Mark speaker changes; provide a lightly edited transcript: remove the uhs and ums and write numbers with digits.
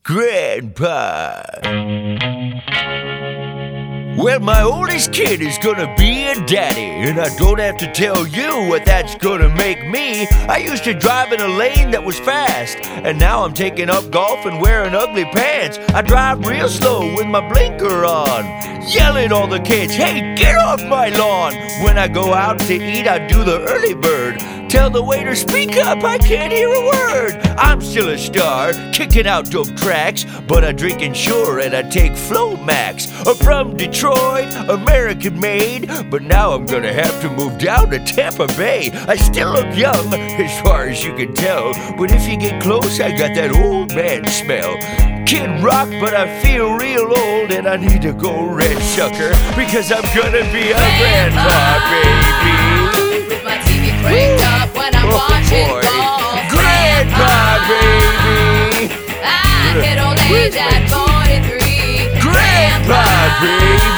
Speaker 1: Grandpa. Well, my oldest kid is gonna be a daddy, and I don't have to tell you what that's gonna make me. I used to drive in a lane that was fast, and now I'm taking up golf and wearing ugly pants. I drive real slow with my blinker on, yell at all the kids, hey, get off my lawn. When I go out to eat, I do the early bird, tell the waiter, speak up, I can't hear a word. I'm still a star, kicking out dope tracks, but I drink Ensure and I take Flomax. From Detroit, American made, but now I'm gonna have to move down to Tampa Bay. I still look young, as far as you can tell, but if you get close, I got that old man smell. Kid Rock, but I feel real old, and I need to go red sucker, because I'm gonna be a grandpa, baby.
Speaker 2: With my TV cranked up when I'm watching golf.
Speaker 1: Grandpa, baby.
Speaker 2: I hit old age at 43.
Speaker 1: Grandpa, baby.